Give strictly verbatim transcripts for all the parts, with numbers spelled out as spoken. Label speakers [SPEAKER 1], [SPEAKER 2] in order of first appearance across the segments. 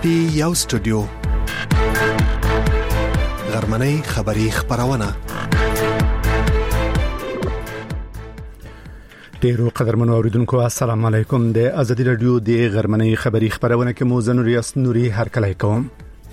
[SPEAKER 1] پټي یو سټوډیو غرمنۍ خبری خبرونه ډیرو قدرمنو اوریدونکو السلام علیکم د ازادي رادیو د غرمنۍ خبری خبرونه کې مو زنور یاس نوري هر کله کوم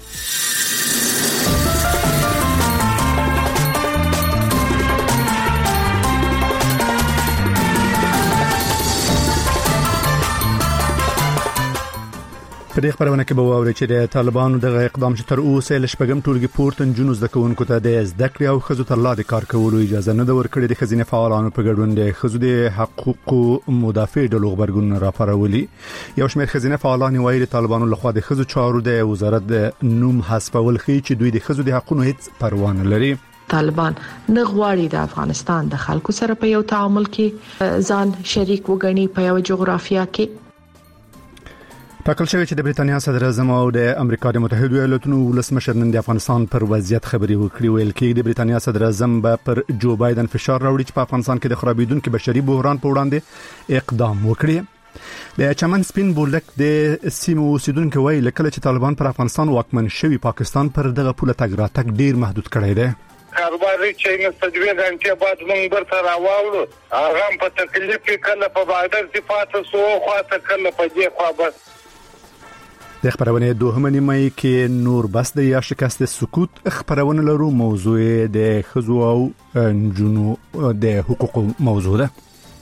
[SPEAKER 1] په دې خبرونه کې به ووري چې د طالبانو د اقدام چې تر اوسه لشپږم ټولګي پورته جنونو زده کوونکو ته د زده کړې او خزو تر لاندې کار کولو اجازه نه ورکړي. د خزینه فعالانو په ګډون د خزو د حقوقو مدافع ډلو خبرګون راپارولي. یو شمېر خزینه فعالان وایي طالبانو لخوا د خزو چارو د وزارت د نوم حذفول خي چې دوی د خزو د حقوقو هیڅ پروا نه لري.
[SPEAKER 2] طالبان نه غواړي د افغانستان د خلکو سره په یو تعامل کې ځان شریک وګڼي په یو جغرافیه کې. ټاکل شوی چې د بریتانیا صدر اعظم او د امریکا د متحده ایالاتونو ولسمشر نن د افغانستان پر وضعیت خبري وکړي. ویل کې د بریتانیا صدر اعظم به پر جو بایدن فشار راوړي چې په افغانستان کې د خرابېدونکو بشري بحران په وړاندې اقدام وکړي. د چمن سپین بولک د سیمو اوسیدونکو ویل کله چې طالبان پر افغانستان واکمن شوی پاکستان پر دغه پوله تګ راتګ ډیر محدود کړی دی.
[SPEAKER 3] کاروباري چې مستجوی غنټه بعد موږ برته راوړو هغه په تکلیف کله په بادر صفات سو خاطر کله په دې خوا بس
[SPEAKER 1] د خبرونه دوهمه نیمه کې نور بس د یا شکست سکوت خبرونه لرو. موضوع د خزو او جنو د حقوقو موضوع ده.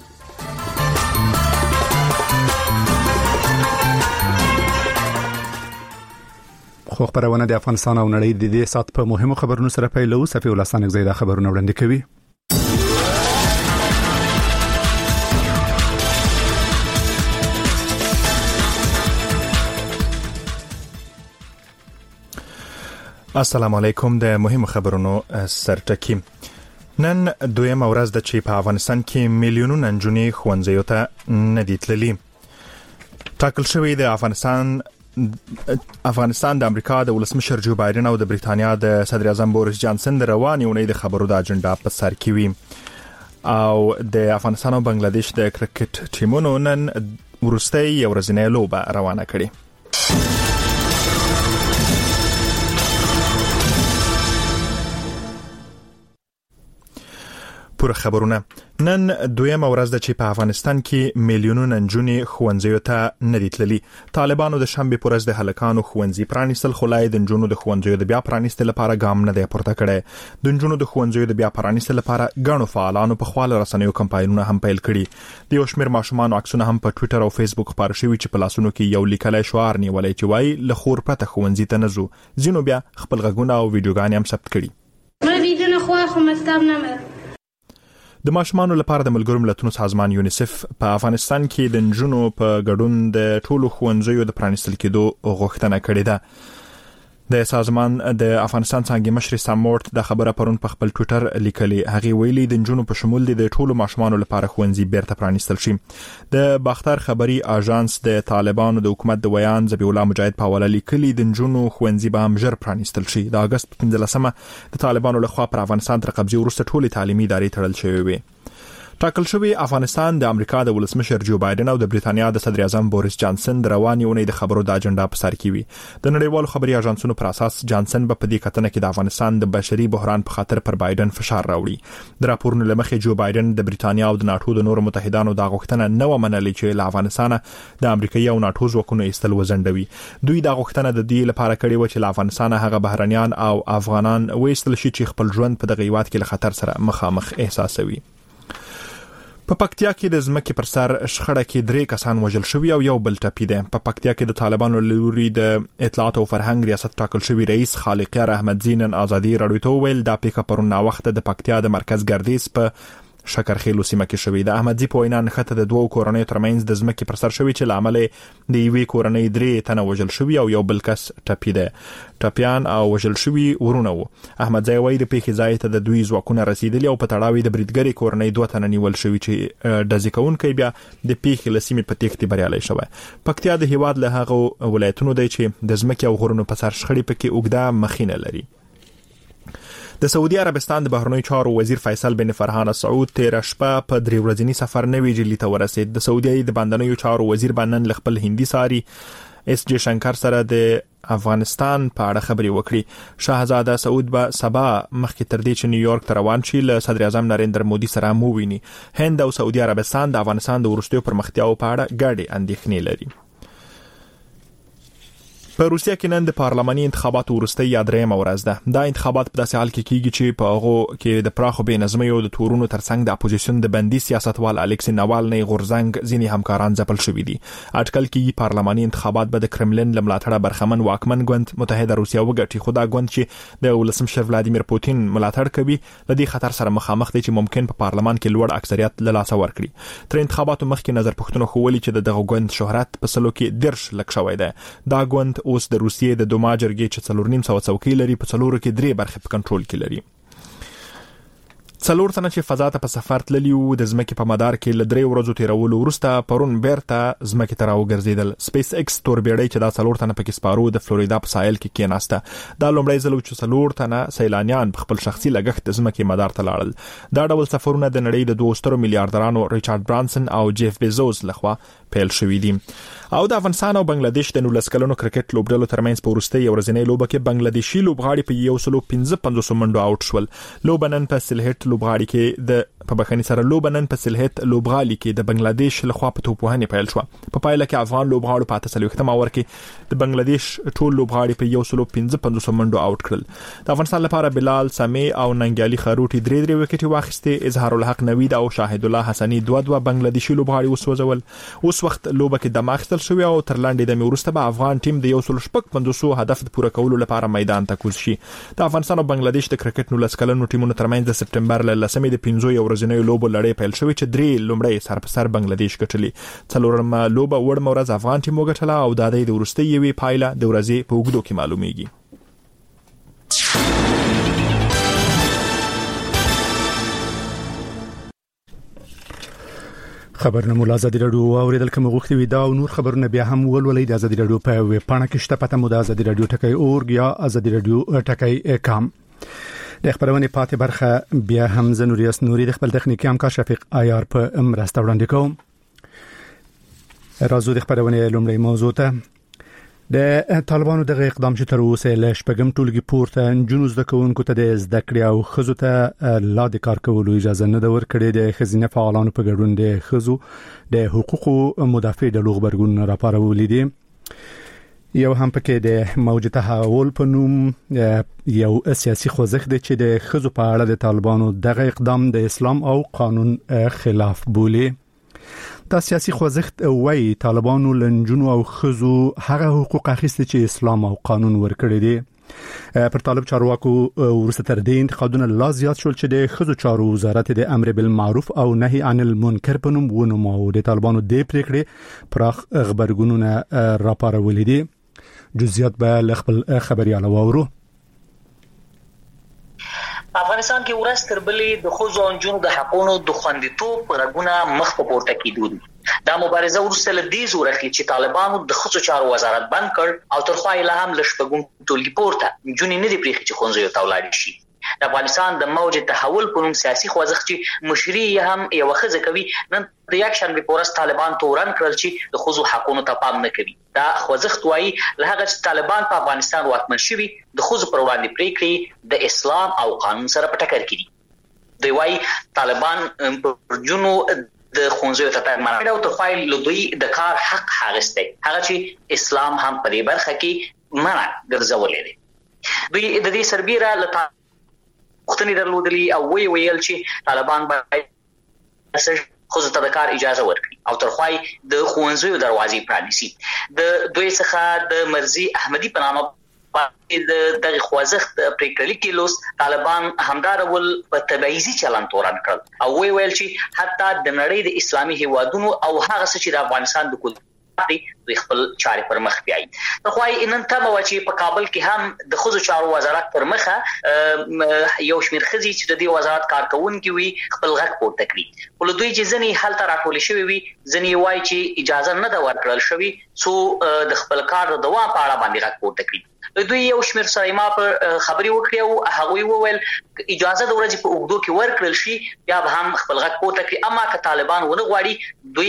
[SPEAKER 1] خو خبرونه د افغانستان او نړۍ د دې سات په مهمو خبرونو سره پیلو. صفي ولسان زیاده خبرونه وړاندې کوي.
[SPEAKER 4] السلام علیکم. د مهمو خبرونو سرټکی. نن دویم ورځ د چې په افغانستان کې میلیونونه نجونې ښوونځیو ته نه دي تللي. ټاکل شوی د افغانستان افغانستان د امریکا د ولسمشر جو بایدن او د بریتانیا د صدر اعظم بوریس جانسن د روانې اونۍ د خبرو د اجنډا په سر کې وي او د افغانستان او بنگلاديش د کرکټ ټیمونو نن ورستۍ یو ورځنۍ لوبه روانه کړې. پوره خبرونه. نن دویم ورځ د چې په افغانستان کې میلیونونه نجونې ښوونځیو ته نه دي تللي. طالبانو د شنبې پر ورځ د هلکانو ښوونځي پرانیستل، خو لای د نجونو د ښوونځیو د بیا پرانیستل لپاره ګام نه دی پورته کړی. د نجونو د ښوونځیو د بیا پرانیستل لپاره ګڼو فعالانو په خپل رسنیو کمپاینونه هم پیل کړي. د یو شمېر ماشومان عکسونه هم په ټوئیټر او فیسبوک خپاره شوي چې په لاسونو کې یو لیکلای شعار نیولای چې وایي له خور پرته ښوونځي ته نه ځو. ځینو بیا خپل غږونه او ویډیوګانې هم ثبت کړي.
[SPEAKER 5] ما ویډیو خو خو مکتب نه مې
[SPEAKER 4] د ماشومانو لپاره د ملګرو ملتونو سازمان یونیسف په افغانستان کې د نجونو په ګډون د ټولو ښوونځیو د پرانیستل کېدو غوښتنه کړې ده. د سازمان د افغانستان څنګه مشر سامورت د خبره پرون په خپل ټوئیټر لیکلي. هغه ویلي د نجونو په شمول د ټولو ماشومانو لپاره ښوونځي بیرته پرانیستل شي. د باختر خبري اژانس د طالبانو د حکومت د ویان ذبیح الله مجاهد په حواله لیکلي د نجونو ښوونځي به هم ژر پرانیستل شي. د اگست پنځلسمه د طالبانو لخوا پر افغانستان تر قبضې وروسته ټولې تعلیمي ادارې تړل شوې وي. ټاکل شوی افغانستان د امریکا د ولسمشر جو بایدن او د بریتانیا د صدر اعظم بوریس جانسن د روانې اونۍ د خبرو د اجنډا په سر کې وي. د نړیوالو خبري اژانسونو پر اساس جانسن به په دې کتنه کې د افغانستان د بشري بحران په خاطر پر بایدن فشار راوړي. د راپورونو لمخې جو بایدن د بریتانیا او د ناتو د نورو متحدانو د غوښتنه نه و منلې چې له افغانستان د امریکایي او ناتو ځواکونو ایستل وزندوي. دوی د غوښتنه د دې لپاره کړې و چې له افغانستان هغه بهرنیان او افغانان وایستل شي چې خپل ژوند په دغه هیواد کې له خطر سره مخامخ احساسوي. په پکتیا کې د ځمکې پر سر شخړه کې درې کسان وژل شوي او یو بل ټپي دي. په پکتیا کې د طالبانو لوري د اطلاعات او فرهنګ ریاست ټاکل شوی رئیس خالقیار احمدزی نن ازادي راډیو ته ویل دا پیښه پرون وخت د پکتیا د مرکز ګردیز په شکرخیلو سیمه کې شوې. د احمدزی په وینا نښته د دوو کورنۍ ترمنځ د ځمکې پر سر شوی چې لامل د یوې کورنۍ درې تنه وژل شوي او یو بل کس ټپي دی. ټپیان او وژل شوي ورونه وو. احمدزی وایي د پیښې ځای ته د دوی ځواکونه رسیدلي او په تړاو د بریدګرې کورنۍ دوه تنه نیول شوي چې ډزې کوونکی بیا د پیښې له سیمې په تېښتې بریالی شوی. پکتیا د هیواد له هغو ولایتونو دی چې د ځمکې او غرونو په سر شخړې پکې اوږده مخینه لري. د سعودي عربستان د بهرنیو چارو وزیر فیصل بن فرحان سعود تیر شپه په درې ورځنی سفر نوې جلی ته ورسید. د سعودي د باندنیو چارو وزیر باندې خپل هندي ساري اس جی شنکر سره د افغانستان په اړه خبري وکړي. شاهزاده سعود به سبا مخکې تر دې چې نیویارک ته روان شي له صدر اعظم نریندر مودي سره مو ویني. هند او سعودي عربستان د افغانستان د وروستیو پرمختیاو په اړه ګډې اندېښنې لري. په روسیه کې نن د پارلماني انتخاباتو وروستۍ یا درېیمه ورځ ده. دا انتخابات په داسې حال کې کیږي چې په هغه کې د پراخو بې نظمۍ او د تورونو ترڅنګ د اپوزیشن د بندي سیاستوال الکسی ناوالنی غورځنګ ځینې همکاران ځپل شوي دي. اټکل کې پارلماني انتخابات به د کرملین له ملاتړه برخمن واکمن ګوند متحده روسیه وګټي، خو دا ګوند چې د ولسمشر ولادیمیر پوتین ملاتړ کوي له دې خطر سره مخامخ دی چې ممکن په پارلمان کې لوړ اکثریت له لاسه ورکړي. تر انتخاباتو مخکې نظر پوښتنه خولي چې دغه ګوند شهرت په سلو کې درش لک شوی دی. دا ګوند اوس د روسیې د دوما جرګې چې څلور نیم سو څوکۍ لري په څلورو کې درې برخې په کنټرول کې لري. څلور تنه چې فضا ته په سفر تللی وو د ځمکې په مدار کې له درې ورځو تیرولو وروسته پرون بیرته ځمکې ته راوګرځیدل. سپیس ایکس توربېړۍ چې دا څلور تنه پکې سپارو د فلوریدا په ساحل کې کېناسته. دا لومړی ځل چې څلور تنه سیلانیان په خپل شخصي لګښت د ځمکې مدار ته لاړل. دا ډول سفرونه د نړۍ د دوه سترو میلیارډرانو ریچارډ برانسن او جیف بیزوس لخوا پیل شوي دي. او د افغانستان او بنگلاديش د نولس کلونو کرکټ لوبډلو ترمنځ په ورستۍ ورځنۍ لوبه کې بنگلاديشي لوبغاړي په یو سل پنځه پنځوس منډو آوټ شول. لوبنن په سلهټ لوبغاړي کې د په بخښنې سره لوبنن په سلهټ لوبغاړي کې د بنگلاديش لخوا په توپوهنې پیل شو. په پایله کې افغان لوبغاړو په اته سلوختم اور کې د بنگلاديش ټول لوبغاړي په یو سل پنځه پنځوس منډو آوټ کړل. د افغانستان لپاره بلال سامي او ننګیالي خروټي درې درې وکټي واخیسته. اظهار الحق نوید او شاهد الله حسني دوه دوه بنگلاديشي لوبغاړي وسوځول. اوس وخت لوبه کې د ماخستل شوی او تر لاندې د میورسته به افغان ټیم د یو سل شپږ پنځوس هدف د پوره کولو لپاره میدان ته کوز شي. د افغانستان او بنگلاديش د کرکټ نولس کلنو ټیمونو ترمنځ د سپټمبر ل لسمې د پنځو یو ورځنیو لوبو لړۍ پیل شوې چې درې لومړی سر په سر بنگلاديش ګټلې. څلورم لوبه وړ مورز افغان ټیم وګټله او د دې ورستۍ یوې پایله د ورځې په وګړو کې معلومیږي.
[SPEAKER 1] خبرونه مولا ازادي رادیو اوریدل کوم غوښتي وي دا او نور خبرونه بیا هم ولولې د ازادي رادیو په ویب پاڼه کې شته. پته مو د ازادي رادیو ټکی اورګ یا ازادي رادیو ټکی کام. د خبرونه پاتې برخه بیا هم زنوریاس نوري د خپل تخنیکی همکار شفیق آیار په مرسته وړاندې کوم. راځو د خبرونه لومړی موضوع ته. د طالبانو دغه اقدام چې تر اوسه له شپږم ټولګي پورته نجونو زده کوونکو ته د زده کړې او خزو ته لا د کار کولو اجازه نه ده ورکړې. د خزینه فعالانو په ګډون د خزو د حقوقو مدافع د لوغبرګون راپارولې دي. یو هم پکې د موج تحول په نوم یو سیاسي خوځښت دی چې د خزو په اړه د طالبانو دغه اقدام د اسلام او قانون خلاف بولي. دا سیاسي خوځښت وایي طالبانو لنجونو او خزو هغه حقوق اخیستي چې اسلام او قانون ورکړي دي. پر طالب چارواکو ورسته تر دې انتقادونه لا زیات شول چې د خزو چارو وزارت د امر بالمعروف او نهي عن المنکر په نوم ونومو د طالبانو د پریکړې پراخ خبرګونونه راپارولې دي. جزئیات به خپل خبرياله وورو.
[SPEAKER 6] افغانستان کې ورځ تر بلې د خزو او نجونو د حقونو د خوندیتوب رګونه مخ په پورته کیدل. دا مبارزه ورسره له دې زوره چې طالبانو د خزو چارو وزارت بند کړ او تر خو یې هم لشپګون ټولګي پورته نجونې نه دی پریخي چې خونځي ته ولاړ شي. د افغانستان د موج تحول په نوم سیاسي خوځښت چې مشري هم یو خزه کوي نن د یک شنبه پورس طالبان تورن کړل چې د خزو حقونو ته پام نه کوي. دا خوځښت وایي له هغه چې طالبان په افغانستان واکمن شوي د خزو پر وړاندې پریکړې د اسلام او قانون سره په ټکر کې دي. دوی وایي طالبان پر جنو د خونځو ته تګ منع او تر فایل له دوی د کار حق هغسته هغه چې اسلام هم په دې برخه کې منع ګرځولې دي. دوی د دې سربېره له وختنی درلودلی او وی ویل چې طالبان باید خو ته د کار اجازه ورکړي او ترخوای د خوانزوی دروازې پرانیسي. د دوی څخه د مرزي احمدي په نامه د دغه خوځښت پریکړه کې لوس طالبان همدار ول په تبعیضي چلن تورن کړ او وی ویل چې حتی د نړۍ د اسلامي هیوادونو او هغه څه چې د افغانستان د کل دوی خپل چارې پر مخ بیاي. خو نن ته مو چې په کابل کې هم د خزو چارو وزارت پر مخه یو شمیر خزي چې د دې وزارت کارکونکو وي خپل غږ پورته کړی. ول دوی چې ځنی حل تر راټول شوی وي ځنی وای چې اجازه نه دا ورکړل شوی سو د خپل کار د دوام په اړه باندې غږ پورته کړی. دوی یو شمیر سره ما پر خبري وکړي او هغه وویل اجازه د ورځې په اوګدو کې ورکړل شي یا هم خپل غږ پورته کړي. اما که طالبان ونه غواړي دوی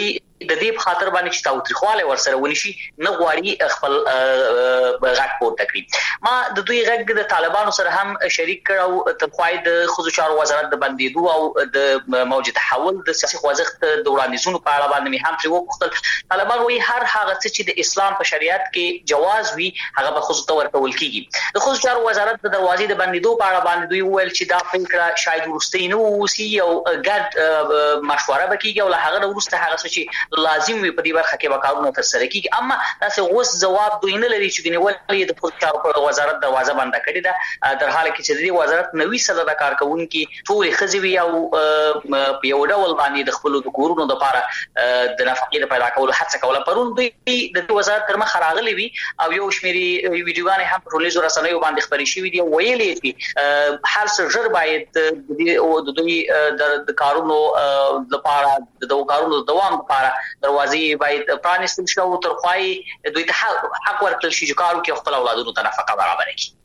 [SPEAKER 6] د دې په خاطر باندې چې تاوتریخواله ورسره ونشي نه غواړي خپل غږ پورته کړي. ما د دوی غږ د طالبانو سره هم شریک کړو ته خوای د خصوصي چارو وزارت د بندیدو او د موج تحول د سیاسي خوځښت د وړاندیزونو په اړه باندې هم پرې وکړل. طالبان وایي هر هغه څه چې د اسلام په شریعت کې جواز وي هغه به خصوصي تور کول کیږي. د خصوصي چارو وزارت د دروازې د بندیدو په اړه باندې دوی ویل چې دا فکر شاید ورستي نه وسی او ګډ مشوره وکړي او له هغه وروسته هغه څه چې لازم وي په دې برخه کې وکړونه تر سره کیږي. اما تاسو اوس جواب دوی نه لري چې ګنیول د خصوصي چارو وزارت دروازه بند کړې ده در حاله کې چې د وزارت نوي سره د کارکونکو ټول خزوی او په یو ډول باندې د خپل د کورونو لپاره د نفقې پیدا کولو هڅه کوله. پرون دوی د وزارت تر مخ راغلي وي او یو شمېري ویډیوګانې هم په ټولنیزو رسنیو باندې خبرې شوې دي ویلې چې هر څه ژر باید د دوی د کارونو لپاره د کارونو دوام لپاره دروازې باید پرانیستل شي او ترخوای دوی ته حق ورکړل شي چې کارو کې خپل اولادونو ته نفقه برابر کړي.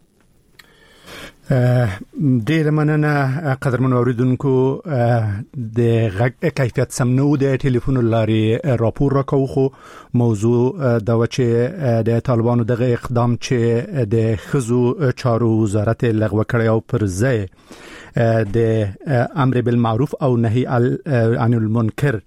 [SPEAKER 1] ډیر مننه قدرمن اوریدونکو د غږ کیفیت سم نو د ټلیفون لاري راپور راکو خو موضوع د وچه د طالبانو دغه اقدام چې د خزو چارو وزارت لغوه کړی او پر ځای د امر بالمعروف او نهي عن المنکر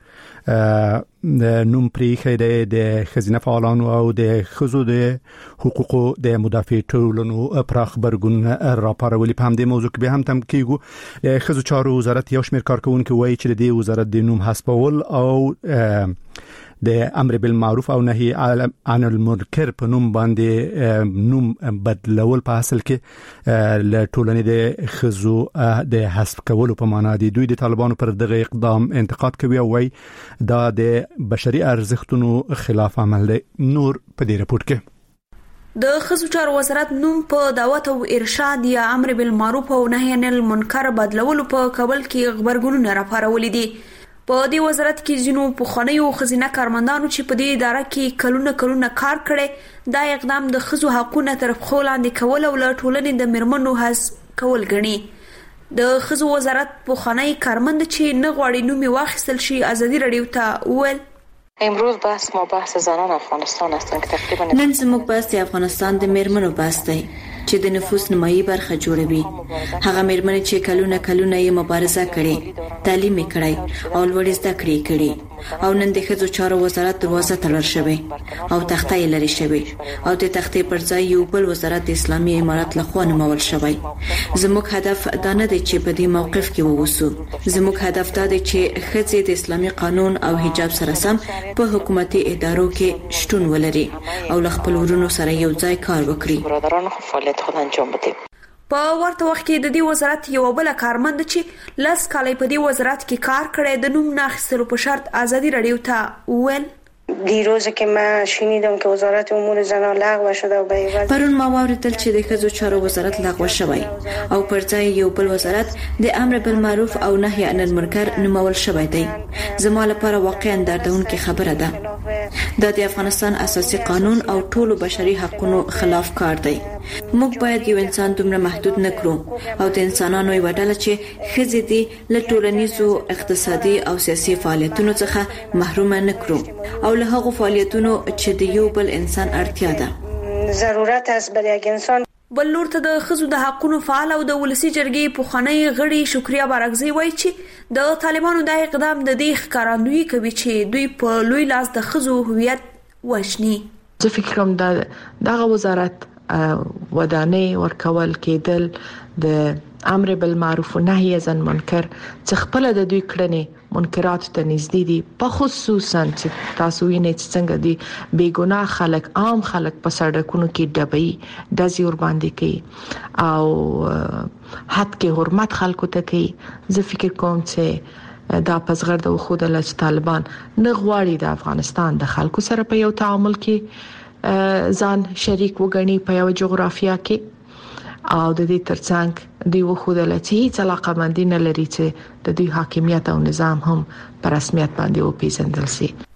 [SPEAKER 1] نوم پریخه د خزینه فعالانو او د خزو د حقوقو د مدافع ټولنو پراخ برګون راپارولي. په همدې موضوع کې به هم تم کیږو. خزو چارو وزارت یو شمېر کارکونکو وایي چې د وزارت د نوم حسابول او د امر بالمعروف او نهي عن المنکر په نوم باندې نوم بدلول په اصل کې ل ټولنې د خزو د حساب کولو په معنا دي. دوی د طالبانو پر دغه اقدام انتقاد کوي او وايي دا د بشري ارزښتونو خلاف عمل دی. نور په دې رپورت کې
[SPEAKER 7] د خصوصي چارو وزارت نوم په دعوت او ارشاد یا امر بالمعروف او نهي عن المنکر بدلولو په کابل کې خبرګونونه راپارولي دي. په دې وزارت کې ځینو پخوانیو خزینه کارمندانو چې په دې اداره کې کلونه کلونه کار کړي دا اقدام د خزو حقوقو تر پښو لاندې کول او له ټولنې د مرمنو حس کول غني. د خزو وزارت پخوانی کارمند چې نه غواړي نومي واخیستل شي ازادي رادیو ته وویل
[SPEAKER 8] امروز بحث ما بحث زنان افغانستان هستن که تقریبا
[SPEAKER 9] نن زموږ بحث د افغانستان د مرمنو بحث دی چې د نفوس نمایي برخه جوړوي. هغه مرمنې چې کلونه کلونه یې مبارزه کړې تعلیم یې کړی او لوړ زده کړې کړې او نن د خزو چارو وزارت دروازه تړل شوی او تخته یې لري شوی او د تختې پر ځای یو بل وزارت د اسلامي امارات لخوا نومول شوی. زموږ هدف دا نه دی چې په دې موقف کې ووسو. زموږ هدف دا دی چې ښځې د اسلامي قانون او حجاب سره سم په حکومتي ادارو کې شتون ولري او له خپل ورونو سره یو ځای کار وکړي.
[SPEAKER 7] په ورته وخت کې د دې وزارت یو بل کارمند چې لاس کالای په دې وزارت کې کار کړی د نوم ناخستلو په شرط ازادي رادیو ته وویل
[SPEAKER 8] دیروز که من شنیدم که وزارت امور زنان لغو شده و به عوض
[SPEAKER 9] پرون ما واوریدل چې د ښځو چارو وزارت لغوه شوی او پر ځای یو بل وزارت د امر بالمعروف او نهي عن المنکر نومول شوی دی. زما لپاره واقعا دردونکې خبره ده. دا د افغانستان اساسي قانون او ټولو بشري حقوقو خلاف کار دی. موږ باید یو انسان دومره محدود نکړو او د انسانانو یو ډله چې ښځې دي له ټولنیزو اقتصادي او سیاسي فعالیتونو څخه محروم نکړو او له هغو فعالیتونو چې د یو بل انسان اړتیا ده.
[SPEAKER 8] ضرورت است برای یک انسان.
[SPEAKER 7] بل لور ته د خزو د حقوقو فعال او د ولسی جرګې پخوانی غړي شکریا بارکزی وایي چې د طالبانو د اقدام د دې ښکارندویي کوي چې دوی په لوی لاس د خزو هویت وښني.
[SPEAKER 2] زه فکر کوم دا دغه وزارت ودانې ورکول کېدل د امر بالمعروف و نهي عن المنکر څخه خپل د دوی کړنې منکرات ته نږدې دي. په خصوصا چې تاسو یې نه څنګه دي بې ګناه خلک عام خلک په سړکونو کې ډبې دزي ور باندې کوي او حد کې حرمت خلکو ته کوي. زه فکر کوم چې دا پزغر د خود له طالبان نه غواړي د افغانستان د خلکو سره په یو تعامل کې ځان شریک وګڼي په یو جغرافیا کې او د دې ترڅنګ دوی وخودل چې هیڅ علاقه مندي نه لري چې د دوی حاکمیت او نظام هم په رسمیت باندې وپیژندل شي.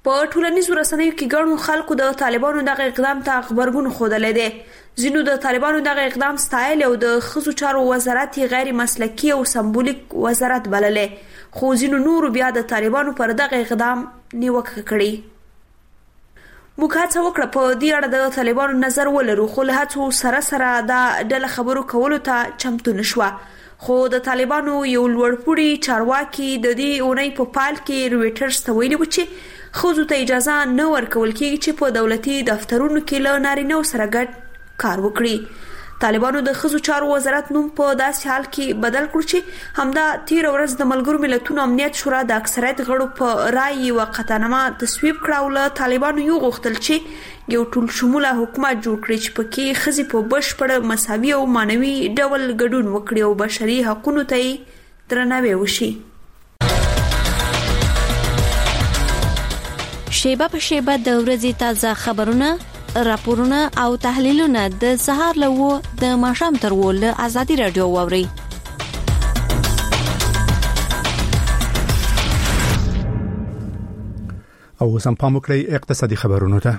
[SPEAKER 7] په ټولنیزو رسنیو کې ګڼو خلکو د طالبانو دغه اقدام ته خبرګون خوده دی. ځینو د طالبانو دغه اقدام ستایل او د ښځو چارو وزارت غیر مسلکي او سمبولیک وزارت بللې، خو ځینو نورو بیا د طالبانو پر دغه اقدام نیوکه کړې. موږ هڅه وکړه په دې اړه د طالبانو نظر ولرو، خو له هڅو سره سره دا ډله خبرو کولو ته چمتو نشوه. خو د طالبانو یو لوړپوړي چارواکي د دې اونۍ په پال کې رويټرز ته ویلي و چې ښځو ته اجازه نه ورکول کېږي چې په دولتي دفترونو کې له نارینه‌و سره ګډ کار وکړي. طالبانو د ښځو چارو وزارت نوم په داسې حال کې بدل کړ چې همدا تیر ورځ د ملګرو ملتونو امنیت شورا د اکثریت غړو په رائے وقتنامه تصویب کړه او له طالبانو یو غوښتل چې یو ټول شموله حکومت جوړ کړي چې پکې ښځې په بشپړ مساوي او مانوي ډول ګډون وکړي او بشري حقوقو ته درناوی وشي.
[SPEAKER 10] شیبه په شیبه د ورځې تازه خبرونه، راپورونه او تحلیلونه د سهار لوو د ماښام تر ول ازادي رادیو ووري.
[SPEAKER 1] او سم پام وکړئ اقتصادي خبرونه ته.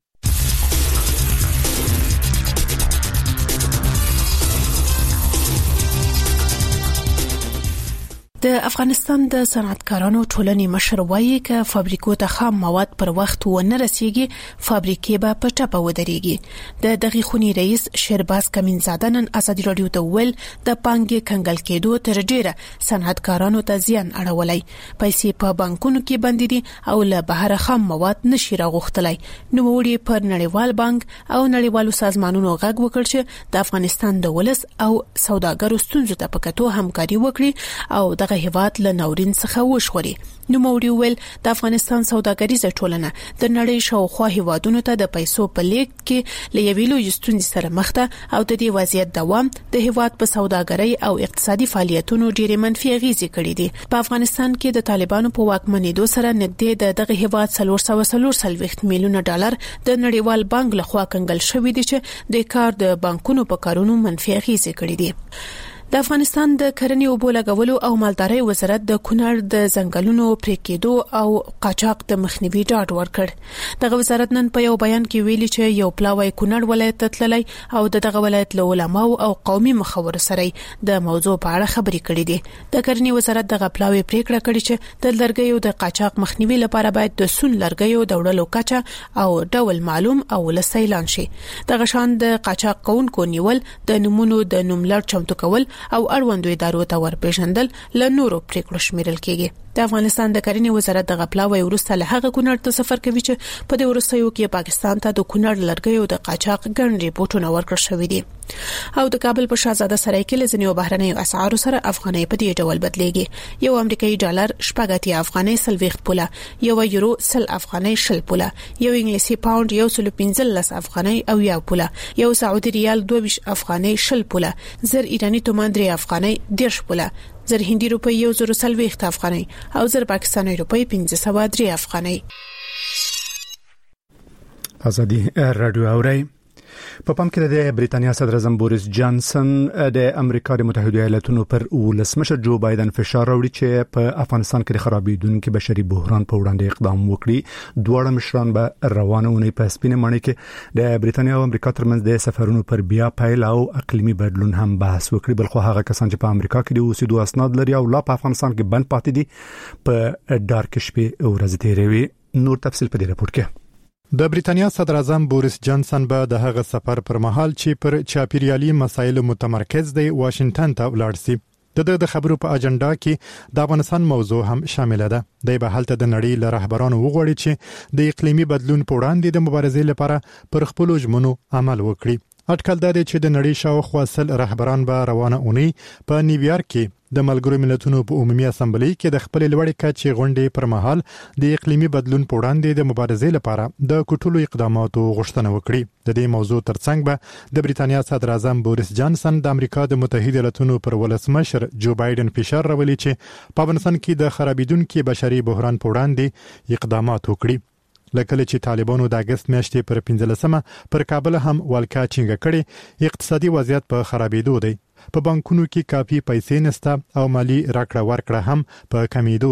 [SPEAKER 11] د افغانستان د صنعتکارانو ټولنې مشر وایي ک فابریکو ته خام مواد پر وخت و نه رسیږي فابریکې به په ټاپه ودرېږي. د دغه خونی رئیس شیرباز کمینزاده نن ازادي رادیو ته ویل د پانګې کنګل کېدو تر ډیره صنعتکارانو ته زیان اړولای، پیسې په بانکونو کې بند دي او له بهر خام مواد نشي راغوښتلای. نو وړي پر نړیوال بانک او نړیوالو سازمانونو غږ وکړ چې د افغانستان د ولس او سوداګرو ستونزو ته پکتو همکاري وکړي او د هیواد له ناورین څخه وښوري. نو موري ویل د افغانستان سوداګریزه ټولنه د نړۍ شاوخوا هیوادونو ته د پیسو په لیږد کې له یوې لویې ستونزې سره مخ ده او د دې وضعیت دوام د هیواد په سوداګرۍ او اقتصادي فعالیتونو ډېرې منفي اغیزې کړې دي. په افغانستان کې د طالبانو په واکمنېدو سره نږدې د دغه هیواد څلور سوه څلور څلوېښت میلیونه ډالر د نړیوال بانک لخوا کنګل شوی دي چې د کار د بانکونو په کارونو منفي اغیزې کړې دي. د افغانستان د کرنې او بولګولو او مالدارۍ وزارت د کونړ د ځنګلونو پریکېدو او قاچاق د مخنیوي ډاډ ورکړ. دغه وزارت نن په یو بیان کې ویلي چې یو پلاوی کونړ ولایت ته تللی او د دغه ولایت له علماو او قومي مخورو سره د موضوع په اړه خبرې کړې دي. د کرنې وزارت دغه پلاوی پریکړه کړې چې د لرګیو د قاچاق مخنیوي لپاره باید د سون لرګیو د وړلو کچه او ډول معلوم او لسیلان شي. دغه شان د قاچاق کوونکو نیول، د نمونو د نوملړ چمتو کول او اړوندو ادارو ته ورپېژندل له نورو پریکړو شمیرل کېږي. د افغانستان د کرنې وزارت دغه پلاوی ورسته له هغه کونړ ته سفر کوي چې په دې ورستیو کې پاکستان ته د کونړ لرګیو د قاچاق ګڼ ریپورتونه ورکړل شوې دي. او د کابل په شاهزاده سرای کې لزنیو بهرنیو اسعارو سره افغانۍ په دې ډول بدلېږي. یو امریکایي ډالر شپږ افغانۍ سلويخت پوله، یو یورو سل افغانۍ شل پوله، یو انګلیسي پاوند یو سل پنځلس افغانۍ او یو پوله، یو سعودي ریال دوه افغانۍ شل پوله، زر ایرانی تومان درې افغانۍ دیرش پوله، زر هندي روپی یو زر سلويخت افغانۍ او زر پاکستاني روپی پنځه سوه درې افغانۍ.
[SPEAKER 1] ازادي رادیو اوري. په پام کې د بریتانیا صدر اعظم بوریس جانسن د امریکا د متحده ایالاتونو پر ولسمشر جو بایدن فشار راوړي چې په افغانستان کې د خرابېدونکو بشري بحران په وړاندې اقدام وکړي. دوه مشران به روانه ونې په سپینه ماڼۍ کې د بریتانیا او امریکا ترمنځ د سفرونو پر بیا پیل او اقلیمي بدلون هم بحث وکړي. بلخو هغه کسان چې په امریکا کې د اوسېدو اسناد لري او لا په افغانستان کې بند پاتې دي په ډار کې شپې او ورځې تیروي. نور تفصیل په دې راپور کې.
[SPEAKER 12] د بریتانیا صدر اعظم بوریس جانسن به د هغه سفر پر مهال چې پر چاپیریالي مسایلو متمرکز دی واشنگټن ته ولاړ شي. د د خبرو په اجنډا کې د افغانستان موضوع هم شامل ده. د به حالت د نړۍ له رهبرانو وغوړي چې د اقلیمي بدلون په وړاندې د مبارزې لپاره پر خپل ژمنو عمل وکړي. اټکل دا دی چې د نړۍ شاوخوا سل رهبران به روانه اونۍ په نیویارک کې د ملګرو ملتونو په عمومي اسمبلی کې د خپل لوړې کچې غونډې پر مهال د اقلیمي بدلون په وړاندې د مبارزې لپاره د کوټلو اقداماتو غوښتنه وکړي. د دې موضوع ترڅنګ به د بریتانیا صدر اعظم بوریس جانسن د امریکا د متحده ایالاتونو پر ولسمشر جو بایدن فشار راولي چې په افغانستان کې د خرابېدونکو بشري بحران په وړاندې اقدامات وکړي. لکه چې طالبانو د اگست میاشتې پر پنځلسمه پر کابل هم والکا چینګه کړي. اقتصادي وضعیت په خرابېدو دی. په بانکونو کې کافي پیسې نشته او مالی راکړه ورکړه هم په کمیدو ده.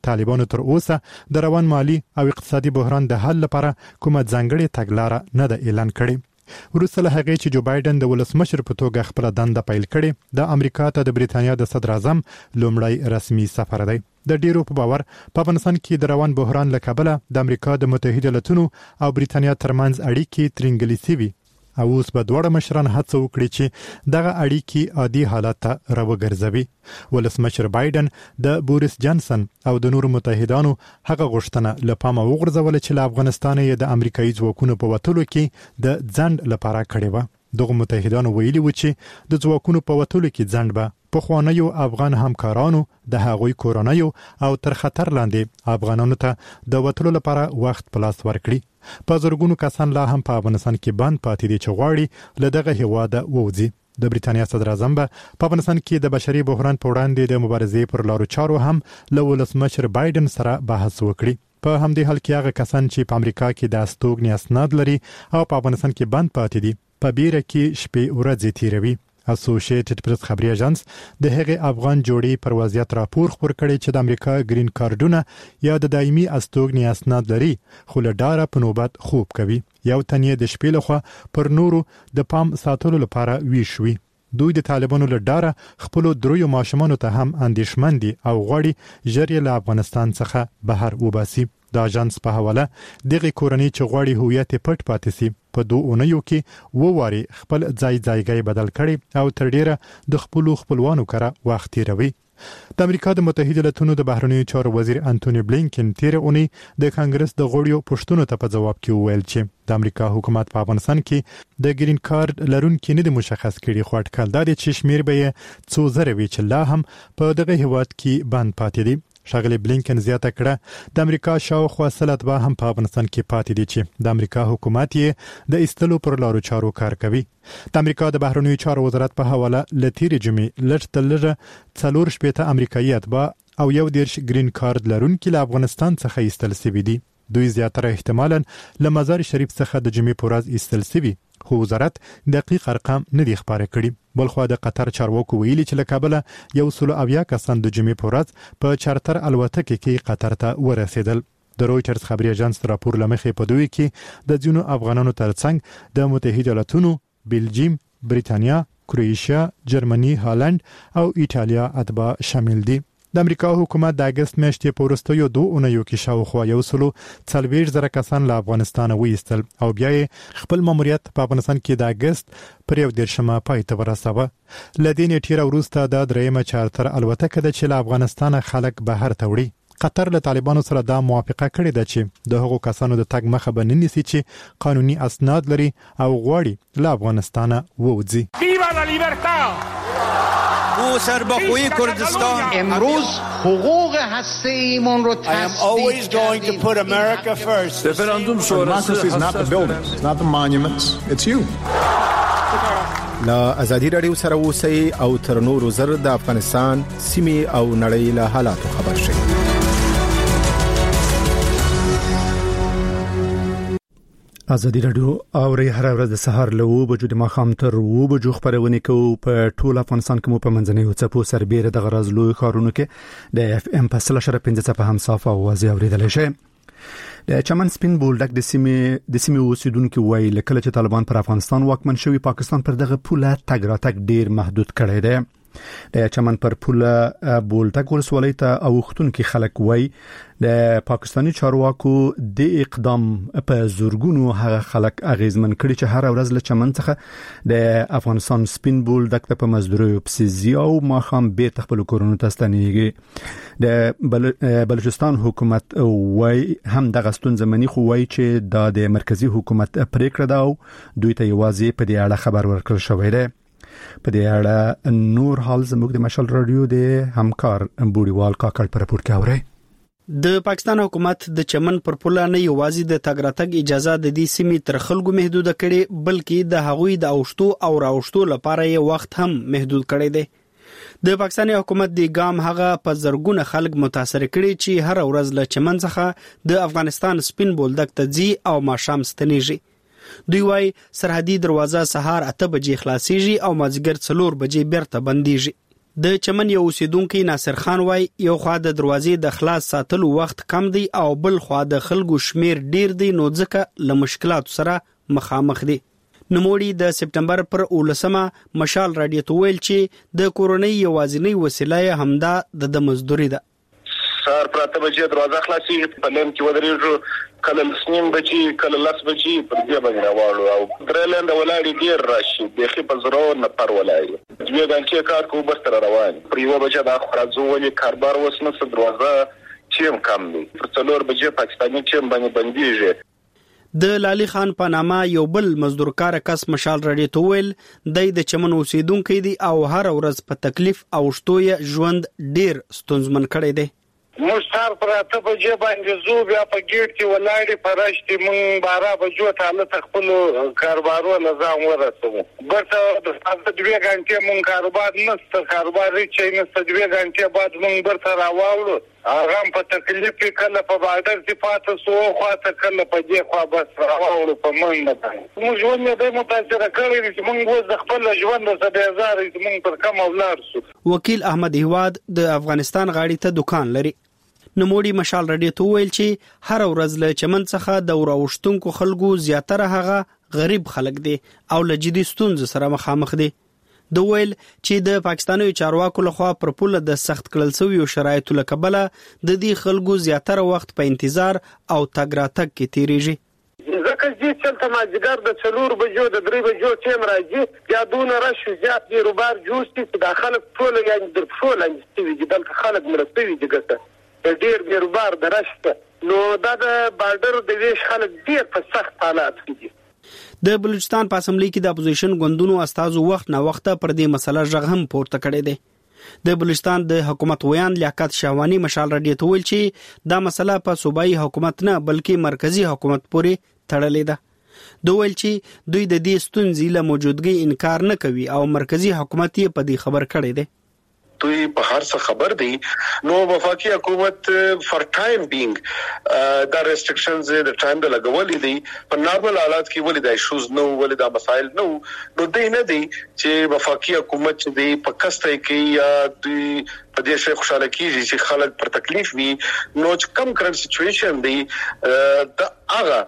[SPEAKER 12] طالبانو تر اوسه د روان مالی او اقتصادي بحران د حل لپاره کومه ځانګړې تګلارې نه ده اعلان کړې. وروسته له هغې چې جو بایدن د ولسمشر په توګه خپل دنده پیل کړې، د امریکا ته د بریتانیا د صدر اعظم لومړی رسمي سفر دی. د ډیرو په باور په افغانستان کې د روان بحران له کبله د امریکا د متحده ایالاتونو او بریتانیا ترمنځ اړیکې ترنګلې شوي او اوس به دواړه مشران هڅه وکړي چې دغه اړیکې عادي حالت ته راوګرځوي. ولسمشر بایدن د بوریس جانسن او د نورو متحدانو هغه غوښتنه له پامه وغورځوله چې له افغانستان یې د امریکایي ځواکونو په وتلو کې د ځنډ لپاره کړې وه. دغه متحدانو ویلي و چې د ځواکونو په وتلو کې ځنډ به پخوانیو افغان همکارانو د هغوی کورنیو او تر خطر لاندې افغانانو ته د وتلو لپاره وخت په لاس ورکړي. په زرګونو کسان لا هم په افغانستان کې بند پاتې دي چې غواړي له دغه هیواده ووځي. د بریتانیا صدر اعظم به په افغانستان کې د بشري بحران په وړاندې د مبارزې پر لارو چارو هم له ولسمشر بایدن سره بحث وکړي. په همدې حال کې هغه کسان چې په امریکا کې د استوګنې اسناد لري او په افغانستان کې بند پاتې دي په بیره کې شپې ورځې تیروي. اسوسییټډ پریس خبري اژانس د هغې افغان جوړې پر وضعیت راپور خپور کړی چې د امریکا گرین کارډونه یا د دایمي استوګنې اسناد لري خو له ډاره په نوبت خوب کوي. یو تن یې د شپې لخوا پر نورو د پام ساتلو لپاره ویښ وي. دوی د طالبانو له ډاره خپل درویو ماشومانو ته هم اندېښمن دي او غواړي ژر یې له افغانستان څخه بهر وباسي. د اژانس په حواله دغه کورنۍ چې غواړي هویت پټ پاتې شي په دوه اونیو کې وواري خپل ځای ځایګي بدل کړي او تر ډیره د خپل خپلوانو کره وخت تیروي. د امریکا د متحده ایالاتونو د بهرنیو چارو وزیر انټونی بلینکن تیر اونۍ د کانګرس د غړیو پښتنو ته په جواب کې وویل چې د امریکا حکومت په افغانستان کې د گرین کارت لرونکو نه د مشخص کړي خو اټکل دا د چشمیر به څو زره وی چې لا هم په دغه هیواد کې بند پاتې دي. ښاغلی بلینکن زیاته کړه د امریکا شاوخوا سل اتباع هم په افغانستان کې پاتې دي چې د امریکا حکومت یې د ایستلو پر لارو چارو کار کوي. د امریکا د بهرنیو چارو وزارت په حواله له تیرې جمعې لږ تر لږه څلور شپېته امریکایي اتباع او یو دېرش گرین کارت لرونکي له افغانستان څخه ایستل شوي دي. دوی زیاتره احتمالاً له مزار شریف څخه د جمعې په ورځ ایستل شوي خو وزارت دقیق ارقام نه دي خبره کړي. بلخوا د قطر چارواکو ویلي چې له کابله یو سل اویا کسان د جمعې په ورځ په چارتر الوتکې کې قطر ته ورسېدل. د رويټرز خبري اژانس راپور لمخې په دوی کې د ځینو افغانانو ترڅنګ د متحده ایالاتونو، بلجیم، بریتانیا، کروئیشیا، جرمني، هالند او ایټالیا اتباع شامل دي. د امریکا حکومت د اگست میاشتې په وروستیو دوه اونیو کې شاوخوا یو سل څلوېښت زره کسان له افغانستان وایستل او بیا یې خپل ماموریت په افغانستان کې د اگست پر یو دېرشمه پای ته ورساوه. له دې نیټې وروسته د درېیمه چارتر الوتکه د چې له افغانستان خلک بهر ته وړي. قطر له طالبانو سره دا موافقه کړې ده چې د هغو کسانو د تګ مخه به نه نیسي چې قانوني اسناد لري او غواړي له افغانستان ووځي.
[SPEAKER 13] سربخوی کردستان امروز حقوق هسته ایمان رو
[SPEAKER 14] I am always going to put America first.
[SPEAKER 15] Referendum sonrası is not the buildings, it's not the monuments, it's you.
[SPEAKER 16] لا ازادي رادیو سره اوسئ او تر نورو زر د افغانستان سیمې او نړۍ له حالاتو خبر شئ.
[SPEAKER 1] ازادي رادیو او ری هر ورځ د سهار له و بجو د ماخام تر و بجو خبرونه کوي په ټول افغانستان کې مو په منځنۍ چپو سربېره د غرض لوی خارونو کې د اف ام په سل شر پنځه په هم صافه او واځي اوریدل شي. د چمن سپین بولډک د سیمې د سیمې اوسیدونکو وایي لکه چې طالبان پر افغانستان واکمن شوی پاکستان پر دغه پوله تګ راتګ ډیر محدود کړی دی. د چمن پر پوله بولټک ولسوالۍ ته اوختونکو خلک وایي د پاکستاني چارواکو د اقدام په زورګونو هغه خلک اغیزمن کړي چې هر ورځ له چمن څخه د افغانستان سپین بولډک په مزدوري پسیزي او ماخام به خپل کورونو ته ستنیږي. د بلوچستان حکومت وایي هم د غستون زمني خو وایي چې د مرکزی حکومت پریکړه ده او دوی ته یوازې په دې اړه خبر ورکړل شوی دی. په دې اړه نور حال زموږ د مشال رادیو د همکار بوډیوال کاکړ پر راپور کوي.
[SPEAKER 17] د پاکستان حکومت د چمن پر پوله نه یوازې د تګ راتګ اجازه د دې سیمې تر خلکو محدود کړي بلکې د هغوی د اوشتو او راوشتو لپاره یې وخت هم محدود کړی دی. د پاکستاني حکومت د ګام هغه په زرګونه خلک متاثر کړي چې هر ورځ له چمن څخه د افغانستان سپین بولډک ته ځي او ماښام ستنیږي. دوی وايي سرحدي دروازه سهار اته بجې خلاصيږي او مازیګر څلور بجې بیرته بنديږي. د چمن یو اوسیدونکو ناصر خان وای یو خوا د دروازې د خلاص ساتلو وخت کم دی او بل خوا د خلکو شمیر ډیر دی، نو ځکه له مشکلاتو سره مخامخ دي. نوموړي د سپټمبر پر اولسمه مشال رادیو ته ویل چې د کورونی یوازینی وسیله همدا د مزدوري ده.
[SPEAKER 3] سار پراته بچي دروازه خلاصي په لم کې ودرېږو، کله لسنیم بچي کله لس بچي پر دې باندې راوړو او درلند ولاړې ډیر راشي بيخي په زرو نفر ولاړې دوی باندې کار کوو بس تر روان پر یو بچا د خرازو ولې کاربار وسنه څه دروازه چیم کم دي پر څلور بچي پاکستاني چیم باندې بنديږي.
[SPEAKER 17] د لالي خان په نامه یو بل مزدورکار کس مشال رادیو ته ویل د چمن اوسیدونکو دي او هر ورځ په تکلیف او شتوې ژوند ډیر ستونزمن کړی دی.
[SPEAKER 3] مستار پراته بجې باندې زو بیا په ګیټ کې ولاړې پرشتي مون بارا بجو ته تخپل کاروبارو نظام ورسوم برته د ساده دوه غنټه مون کاروبار نست کاروبار چې نست دوه غنټه بعد مون برته راوړو هغه په تکلیف کې کله په بادر صفات سو خو ته کله په دې خو بس راوړو په مون نه مو ژوند دې متاثر کړی چې مونږ وز د خپل ژوند د سبه هزار مونږ پر کم اولاد سو.
[SPEAKER 17] وکیل احمد هواد د افغانستان غاړي ته دکان لري. نوموړي مشال رادیو ته ویل چې هر ورځ له چمن څخه د وراوښتونکو خلکو زیاتره هغه غریب خلک دي او له جدي ستونزو سره مخامخ دي. د ویل چې د پاکستاني چارواکو لخوا پر پوله د سخت کړل شوی شرایطو له کبله د دې خلکو زیاتره وخت په انتظار او تګ راتګ کې تیریږي.
[SPEAKER 3] ځکه چې چلته ماجګر د څلور بجو د درې بجو ټیم راځي یادونه راشي زیات دی روبار جوړ شي د خلک ټول یعنی د ټول چې دلته خلک مرستوي دي ګټه ډیر بیربار درشته نو دا د بارډر د ویش خلک ډیر په سخت حالات کې دي.
[SPEAKER 17] د بلوچستان په اسمبلی کې د اپوزیشن غوندونو استازو وخت نه وخت پر دې مسله ژغ هم پورته کړی دی. د بلوچستان د حکومت ویان لیاقت شاوانی مشال رادیو ته ویل چې دا مسله په صوبایي حکومت نه بلکې مرکزی حکومت پورې تړلې ده. دوی ویل چې دوی د دې ستونزې له موجودګۍ انکار نه کوي او مرکزی حکومت یې په دې خبر کړی دی.
[SPEAKER 18] دوی په هر څه خبر دي نو وفاقي حکومت فور ټایم بینګ دا ریسټریکشنز د ټایم د لګولې دي په نارمل حالات کې ولې د ایشوز نو ولې دا مسایل نو نو دې نه دي چې وفاقي حکومت چې په کسته کې یا د په دې شي خوشاله کیږي چې خلک پر تکلیف وي نو چې کم کرنٹ سچويشن دی دا هغه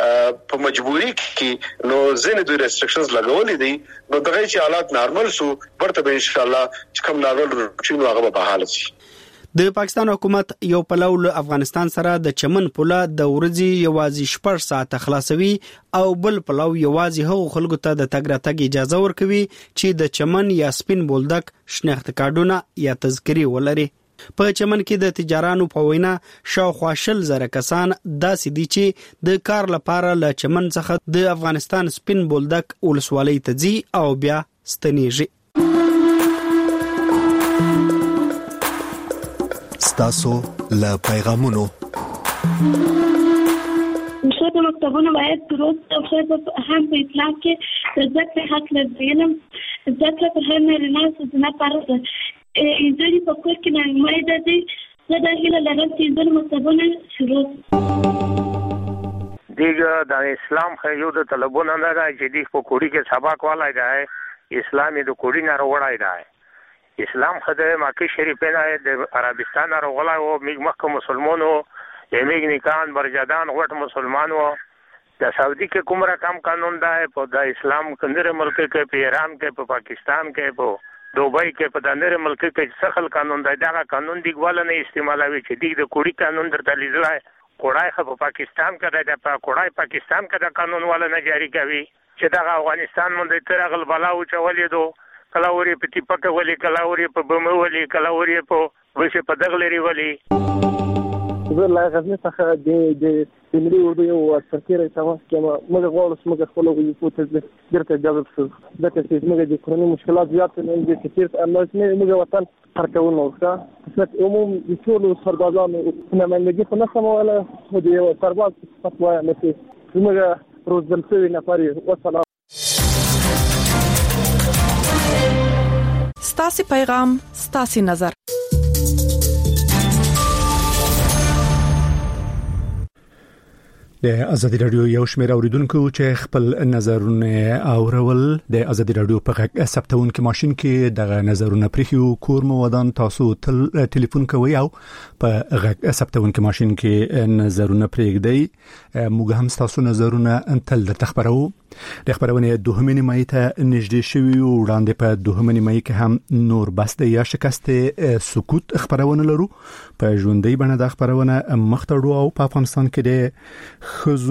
[SPEAKER 18] په مجبوري کې نو زنه دوی ریسټریکشنز لګولې دي نو دغه چې حالات نارمل سو ورته به ان شاء الله چې کوم نارمل روټین هغه به حالت شي.
[SPEAKER 17] د پاکستان حکومت یو پلو له افغانستان سره د چمن پوله د ورځي یوازې شپږ ساعت خلاصوي او بل پلو یوازې هغو خلکو ته د تګ راتګ اجازه ورکوي چې د چمن یا سپین بولدک شناخت کارډونه یا تذکری ولري. په چمن کې د تجارانو په وینا شاوخوا شل زره کسان داسې دي چې د کار لپاره له چمن څخه د افغانستان سپین بولدک ولسوالۍ ته ځي او بیا ستنیږي.
[SPEAKER 19] ستاسو له پیغامونو
[SPEAKER 5] ښځو مکتبونه باید پروت او ښځو هم په اسلام کې د زده کړې حق لري. علم زده کړه پر هر نارینه او ښځینه فرض ده. انځوري په کور کې نامې ده دي زه د هیله لرم چې انځوري مکتبونه شروع
[SPEAKER 3] دیگه د اسلام خیو د طلبونه نه راځي چې دی په کوړی کې سبق والای دی اسلامي د کوړی نه وروړای دی اسلام خدای مکه شریفه نه د عربستان نه وروړای او میګ مکه مسلمانو یمیګ نیکان برجدان غټ مسلمانو د سعودي کې کوم رقم قانون دی په د اسلام کندره ملک کې په ایران کې په پاکستان کې په دوبای کې په دنر ملک کې سخل قانون دی دا قانون دی ګول نه استعمالوي چې دی د کوړی قانون درته لیدلای کوړای خو په پاکستان کې د په کوړای پاکستان کې د قانون ولا نه جاری کوي چې دا افغانستان مونږ تر غل بلاو چولې دو کلاوري په ټیپکه ولي کلاوري په بمو ولي کلاوري په وشه په دغلري ولي
[SPEAKER 20] زه لا غزني څخه د د ملي اردو یو سرکیره تماس کما موږ غواړو چې موږ خپل وګړي په تدریس درته جواب شو دا چې موږ د کورونی مشکلات زیات نه دي چې الله نه موږ وطن ترکونه وکړه چې عموم د ټول سربازانو نه منګي په نسمه ولا خو د یو سرباز فتوا نه چې موږ روزل شوی نه پاري وسلام.
[SPEAKER 11] ستاسو پیغام ستاسو نظر.
[SPEAKER 1] د ازادي رادیو یو شمېر اوریدونکو چې خپل نظرونه اورول د ازادي رادیو په غږ ثبتون کې ماشين کې دغه نظرونه پرخیو کور مو ودان تاسو تل ټلیفون کوي او په غږ ثبتون کې ماشين کې نظرونه پرېږدي موږ هم تاسو نظرونه تل درته خبرو د خبرونه دوهمه نیمه ته نږدې شوی او وړاندې په دوهمه نیمه کې هم نور بسته یا شکست سکوت خبرونه لرو په ژوندۍ بڼه د خبرونه مختړو او په افغانستان کې د خزو